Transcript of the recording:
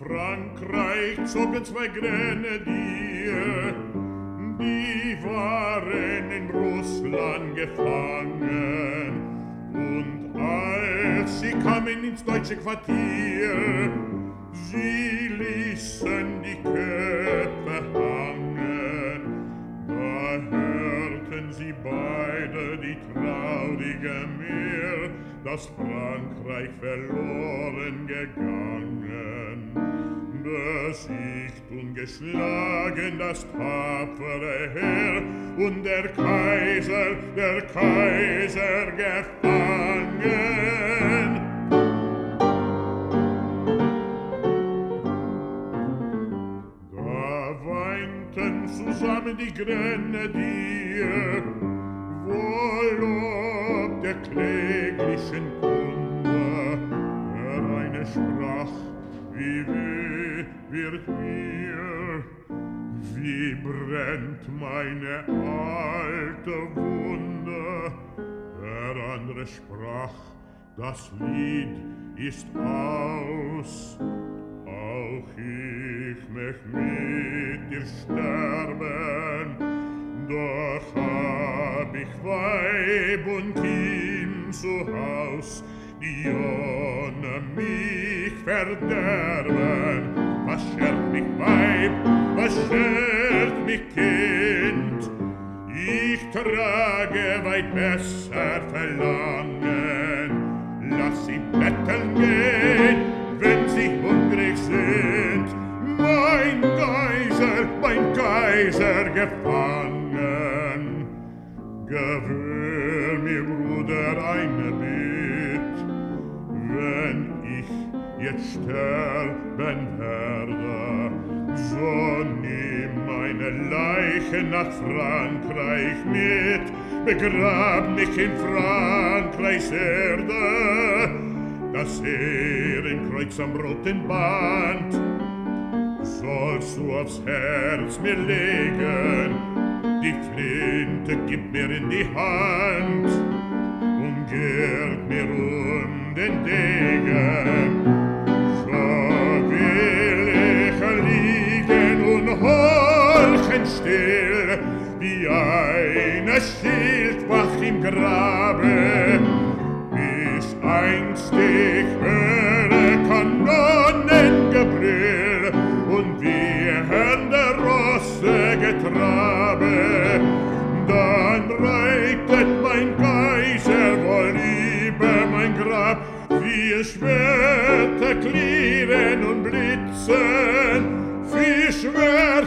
Frankreich zogen zwei Grenadier, die waren in Russland gefangen. Und als sie kamen ins deutsche Quartier, sie ließen die Köpfe hangen. Da hörten sie beide die traurige Mehr, dass Frankreich verloren gegangen. Besiegt und geschlagen das tapfere Heer und der Kaiser gefangen. Da weinten zusammen die Grenadier, wohl ob der kläglichen Kunde. Der eine sprach, wie weh wird mir, wie brennt meine alte Wunde. Der andere sprach, das Lied ist aus, auch ich möcht mit dir sterben, doch hab ich Weib und Kind zu Haus, die ohne mich verderben. Was schert mich Weib, was schert mich Kind? Ich trage weit besser Verlangen. Lass sie betteln gehen, wenn sie hungrig sind. Mein Kaiser gefangen. Gewöhr mir, Bruder, eine Bitt, wenn ich jetzt sterben werde, so nimm meine Leiche nach Frankreich mit, begrab mich in Frankreichs Erde, das Ehrenkreuz am roten Band sollst du aufs Herz mir legen, die Flinte gib mir in die Hand und girt mir den Degen. So will ich liegen und horchen still, wie eine Schildwacht im Grabe, bis einst ich höre Kanonengebrüll und wir hören der Rosse Getrabe. Dann reitet mein Kaiser wohl über mein Grab, vier Schwerter klirren und blitzen, vier Schwerter